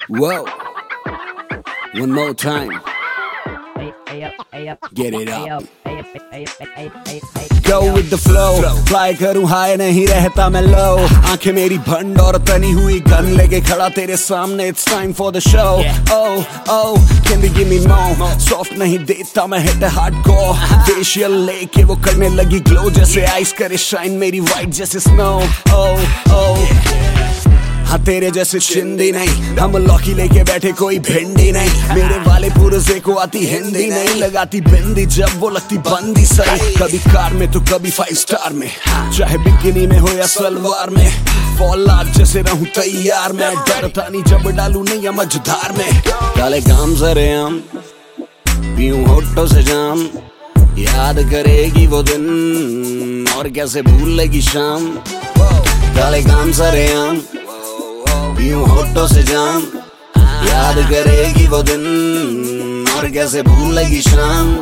Whoa, one more time. Get it up. Go with the flow. Fly करूं high नहीं रहता मैं low. आंखें मेरी भंड और तनी हुई गन लेके खड़ा तेरे सामने. It's time for the show. Oh oh, can you give me more? Soft नहीं देता मैं hit hardcore. Facial लेके वो करने लगी glow जैसे ice करे shine मेरी white जैसे snow. Oh oh. हाँ तेरे जैसे चिंदी नहीं, हम लौकी लेके बैठे कोई भिंडी नहीं. मेरे वाले पुरजे को आती हिंदी नहीं, लगाती बिंदी जब वो लगती बंदी सही. कभी कार में तो कभी 5 स्टार में, चाहे बिकिनी में हो या सलवार में. फॉल आर्ट जैसे रहूं तैयार मैं, डरता नहीं जब डालू नहीं मझधार में. काले काम सरे हम पीऊं होठों से जाम, याद करेगी वो दिन और कैसे भूलेगी शाम. काले काम सरे हम पीऊं होठों से जाम, याद करेगी वो दिन और कैसे भूलेगी शाम.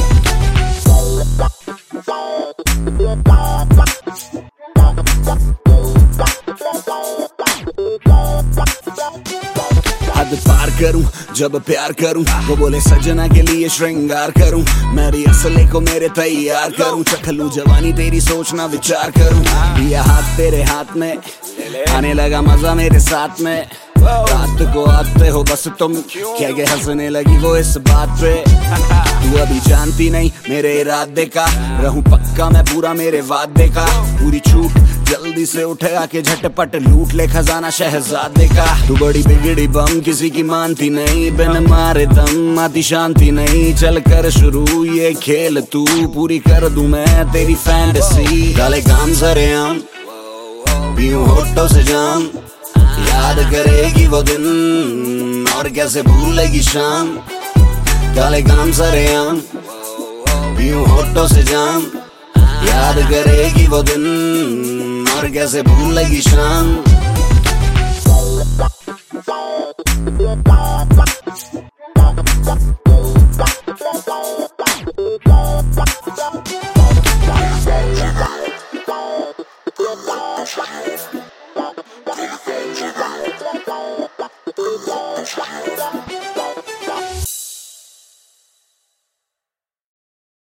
हद पार करूं जब प्यार करूं, वो बोले सजना के लिए श्रृंगार करूं. मेरी असले को मेरे तैयार करूं, चख लूं जवानी तेरी सोचना विचार करूं. दिया हाथ तेरे हाथ में, आने लगा मजा मेरे साथ में. रात को आते हो बस तुम, क्या के हंसने लगी वो इस बात पे. तू अभी जानती नहीं मेरे इरादे का, रहूं पक्का मैं पूरा मेरे वादे का. पूरी छूट जल्दी से उठे आके झटपट लूट ले खजाना शहजादे का. तू बड़ी बिगड़ी बम किसी की मानती नहीं, बिन मारे दम आती शांति नहीं. चल कर शुरू ये खेल तू, पूरी कर दूं मैं तेरी फैंटेसी. काले काम सरे हम पीऊं होठों से जाम, याद करेगी वो दिन और कैसे भूलेगी शाम. काले काम सरे हम पीऊं होठों से जाम, याद करेगी वो दिन और कैसे भूलेगी शाम.